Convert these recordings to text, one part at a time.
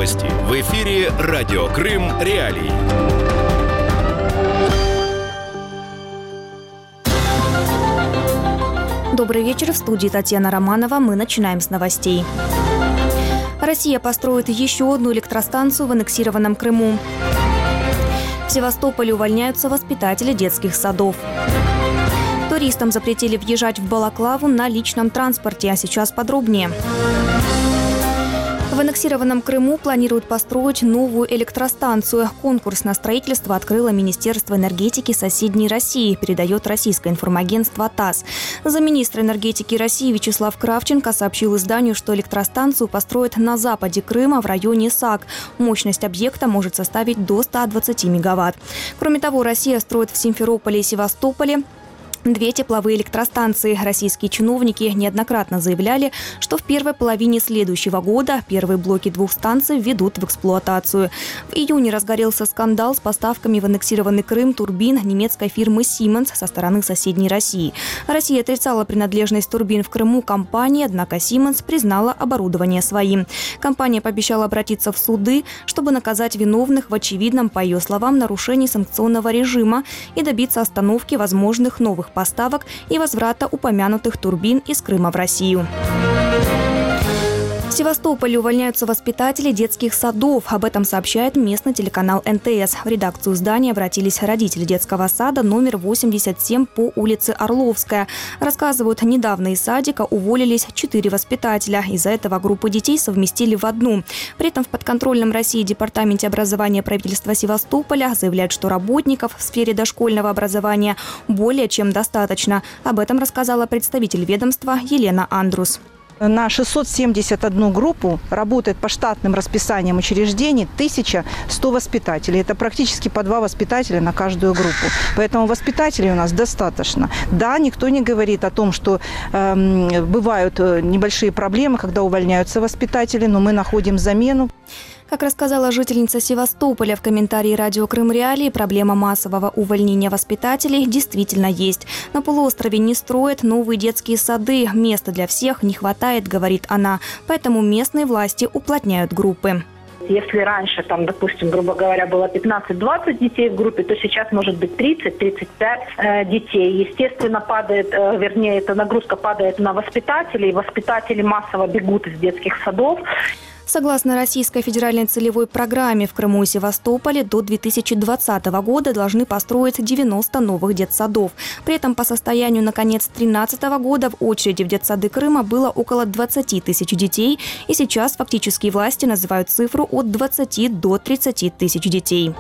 Новости. В эфире Радио Крым Реалии. Добрый вечер. В студии Татьяна Романова. Мы начинаем с новостей. Россия построит еще одну электростанцию в аннексированном Крыму. В Севастополе увольняются воспитатели детских садов. Туристам запретили въезжать в Балаклаву на личном транспорте. А сейчас подробнее. В аннексированном Крыму планируют построить новую электростанцию. Конкурс на строительство открыло Министерство энергетики соседней России, передает российское информагентство ТАСС. Замминистра энергетики России Вячеслав Кравченко сообщил изданию, что электростанцию построят на западе Крыма в районе САК. Мощность объекта может составить до 120 мегаватт. Кроме того, Россия строит в Симферополе и Севастополе 2 тепловые электростанции. Российские чиновники неоднократно заявляли, что в первой половине следующего года первые блоки 2 станций введут в эксплуатацию. В июне разгорелся скандал с поставками в аннексированный Крым турбин немецкой фирмы Siemens со стороны соседней России. Россия отрицала принадлежность турбин в Крыму компании, однако Siemens признала оборудование своим. Компания пообещала обратиться в суды, чтобы наказать виновных в очевидном, по ее словам, нарушении санкционного режима и добиться остановки возможных новых поставок и возврата упомянутых турбин из Крыма в Россию. В Севастополе увольняются воспитатели детских садов. Об этом сообщает местный телеканал НТС. В редакцию здания обратились родители детского сада номер 87 по улице Орловская. Рассказывают, недавно из садика уволились 4 воспитателя. Из-за этого группы детей совместили в одну. При этом в подконтрольном России департаменте образования правительства Севастополя заявляют, что работников в сфере дошкольного образования более чем достаточно. Об этом рассказала представитель ведомства Елена Андрус. На 671 группу работает по штатным расписаниям учреждений 1100 воспитателей. Это практически по 2 воспитателя на каждую группу. Поэтому воспитателей у нас достаточно. Да, никто не говорит о том, что бывают небольшие проблемы, когда увольняются воспитатели, но мы находим замену. Как рассказала жительница Севастополя в комментарии «Радио Крым Реалии», проблема массового увольнения воспитателей действительно есть. На полуострове не строят новые детские сады. Места для всех не хватает, говорит она. Поэтому местные власти уплотняют группы. Если раньше, там, допустим, грубо говоря, было 15-20 детей в группе, то сейчас может быть 30-35 детей. Естественно, эта нагрузка падает на воспитателей. Воспитатели массово бегут из детских садов. Согласно Российской федеральной целевой программе, в Крыму и Севастополе до 2020 года должны построить 90 новых детсадов. При этом по состоянию на конец 2013 года в очереди в детсады Крыма было около 20 тысяч детей, и сейчас фактические власти называют цифру от 20 до 30 тысяч детей.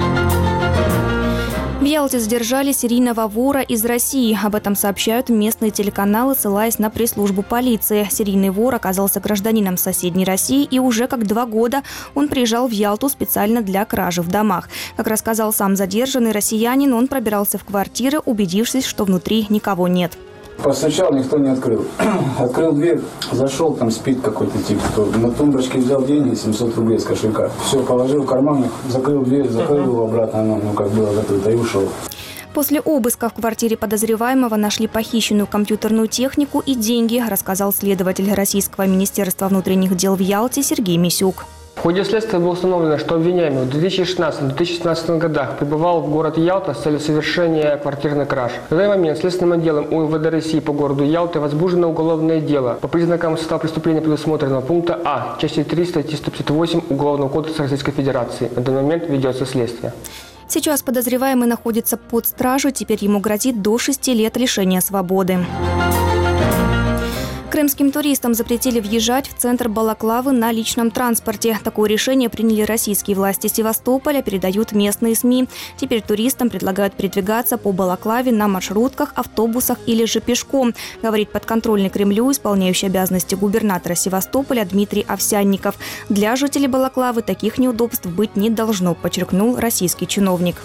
В Ялте задержали серийного вора из России. Об этом сообщают местные телеканалы, ссылаясь на пресс-службу полиции. Серийный вор оказался гражданином соседней России, и уже как 2 года он приезжал в Ялту специально для кражи в домах. Как рассказал сам задержанный россиянин, он пробирался в квартиры, убедившись, что внутри никого нет. Постучал, никто не открыл. Открыл дверь, зашел, там спит какой-то тип. На тумбочке взял деньги, 700 рублей с кошелька. Все, положил в карман, закрыл дверь, закрыл его обратно, как было готово, и ушел. После обыска в квартире подозреваемого нашли похищенную компьютерную технику и деньги, рассказал следователь Российского министерства внутренних дел в Ялте Сергей Мисюк. В ходе следствия было установлено, что обвиняемый в 2016-2017 годах прибывал в город Ялта с целью совершения квартирной кражи. На данный момент следственным отделом УМВД России по городу Ялты возбуждено уголовное дело по признакам состава преступления, предусмотренного пункта А, части 3 статьи 158 Уголовного кодекса Российской Федерации. На данный момент ведется следствие. Сейчас подозреваемый находится под стражей, теперь ему грозит до 6 лет лишения свободы. Крымским туристам запретили въезжать в центр Балаклавы на личном транспорте. Такое решение приняли российские власти Севастополя, передают местные СМИ. Теперь туристам предлагают передвигаться по Балаклаве на маршрутках, автобусах или же пешком, говорит подконтрольный Кремлю исполняющий обязанности губернатора Севастополя Дмитрий Овсянников. Для жителей Балаклавы таких неудобств быть не должно, подчеркнул российский чиновник.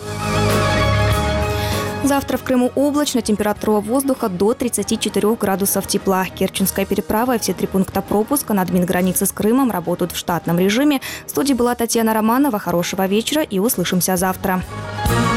Завтра в Крыму облачно, температура воздуха до 34 градусов тепла. Керченская переправа и все 3 пункта пропуска на админгранице с Крымом работают в штатном режиме. В студии была Татьяна Романова. Хорошего вечера и услышимся завтра.